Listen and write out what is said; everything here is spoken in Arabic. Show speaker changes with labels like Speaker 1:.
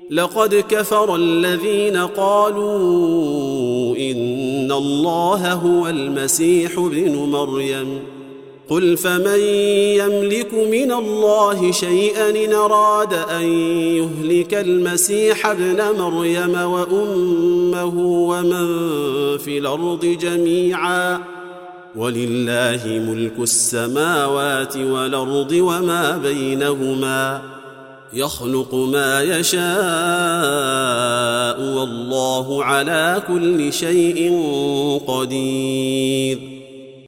Speaker 1: لقد كفر الذين قالوا إن الله هو المسيح ابن مريم قل فمن يملك من الله شيئا إن أراد أن يهلك المسيح ابن مريم وأمه ومن في الأرض جميعا ولله ملك السماوات والأرض وما بينهما يخلق ما يشاء والله على كل شيء قدير